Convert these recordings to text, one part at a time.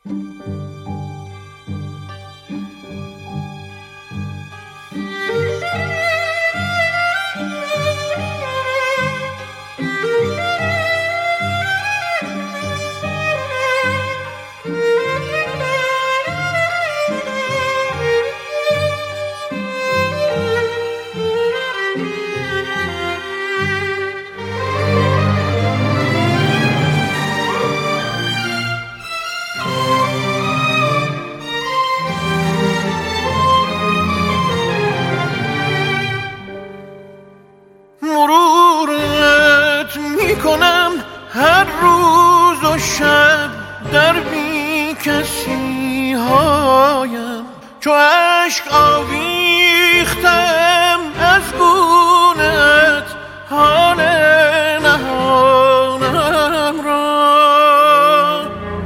مرورت میکنم هر روز و شب در بی کسی هایم، چو عشق آویختم از گونت حال نهانم را.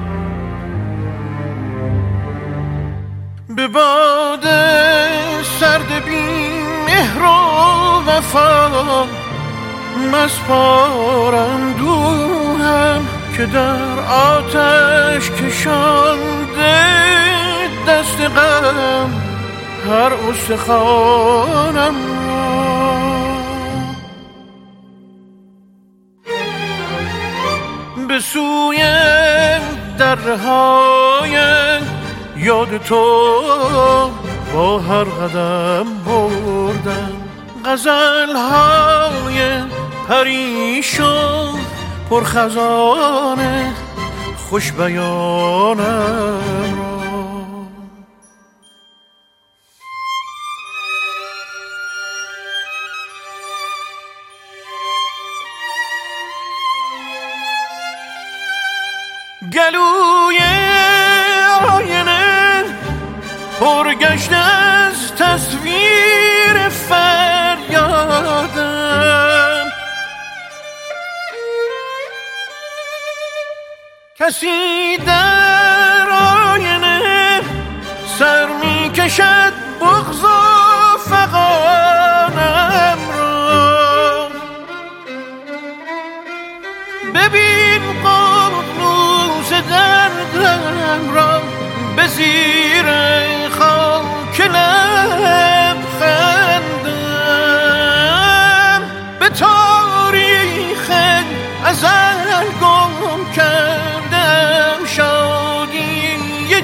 به باد سرد بی مهر و وفا مسپارم دوهم، که در آتش کشانده دست غم هر استخوانم را. به سوی درهای یاد تو با هر قدم بردم، غزل‌های پریشان پرخزانه خوش بیانم را. گلوی آینه پرگشته از تصویر فریادم، کسی در آینه سر می کشد بغض و فغانم را. ببین ققنوس دردم را به زیر خاک لب خندم، به تاریخ ازل گم کردم شادی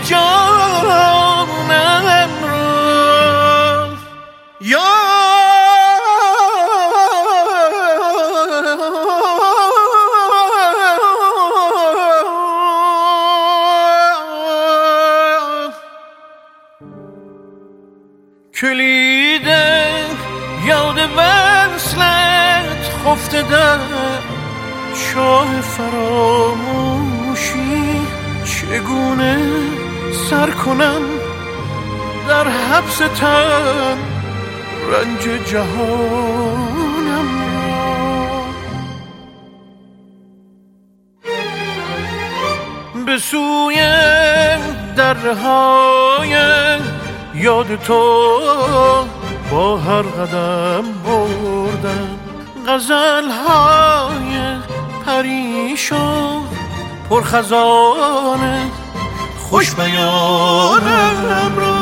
جانم را. یا کلید یاد وصلت خفته در چاه فراموشی، چگونه سر کنم در حبس تن رنج جهانم را. به سوی درهای یاد تو با هر قدم بردم، غزل‌های پریشان پرخزانه خوش بیانم را.